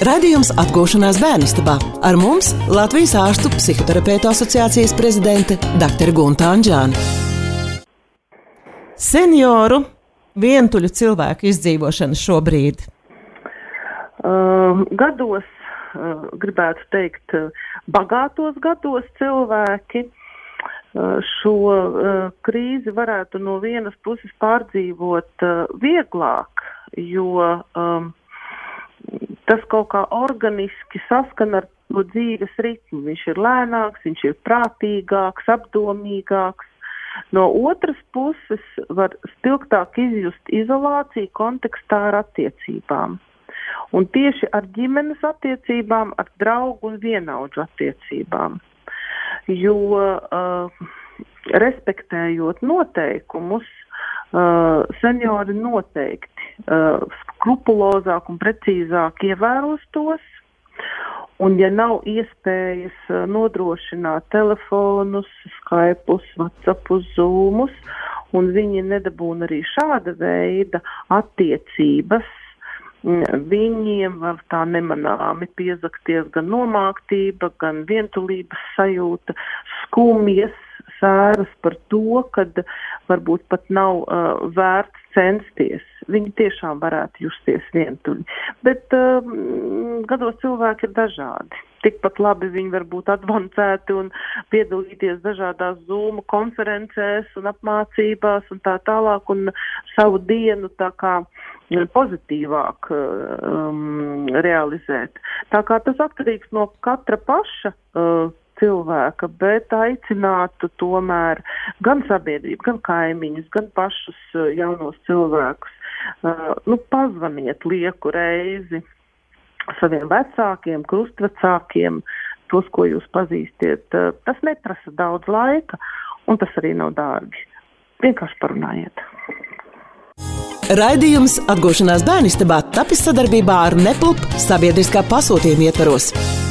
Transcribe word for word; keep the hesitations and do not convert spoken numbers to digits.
Radījums Atgūšanās bērnistabā. Ar mums Latvijas ārstu psihoterapeitu asociācijas prezidente dr. Gunta Anģāne. Senioru vientuļu cilvēku izdzīvošana šobrīd? Uh, gados, uh, gribētu teikt, uh, bagātos gados cilvēki uh, šo uh, krīzi varētu no vienas puses pārdzīvot uh, vieglāk, jo um, tas kaut kā organiski saskan ar to dzīves ritmu. Viņš ir lēnāks, viņš ir prātīgāks, apdomīgāks. No otras puses var spilgtāk izjust izolāciju kontekstā ar attiecībām. Un tieši ar ģimenes attiecībām, ar draugu un vienaudžu attiecībām. Jo uh, respektējot noteikumus, uh, seniori noteikti uh, skrupulozāk un precīzāk ievēros tos. Un ja nav iespējas nodrošināt telefonus, Skypus, WhatsAppus, Zoomus, un viņi nedabūna arī šāda veida attiecības, viņiem var tā nemanāmi piezakties gan nomāktība, gan vientulības sajūta, skumjas, sēras par to, kad varbūt pat nav uh, vērts censties. Viņi tiešām varētu justies vientuļi. Bet uh, gados cilvēki ir dažādi. Tikpat labi viņi var būt advancēti un piedalīties dažādās Zoom konferencēs un apmācībās un tā tālāk un savu dienu tā kā pozitīvāk um, realizēt. Tā kā tas atkarīgs no katra paša uh, cilvēka, bet aicinātu tomēr gan sabiedrību, gan kaimiņus, gan pašus jaunos cilvēkus. Uh, nu, pazvaniet lieku reizi saviem vecākiem, krustvecākiem, tos, ko jūs pazīstiet. Uh, tas neprasa daudz laika, un tas arī nav dārgi. Vienkārši parunājiet. Raidījums Atgūšanās bērnistabā tapis sadarbībā ar Neplup sabiedriskā pasūtījuma ietvaros.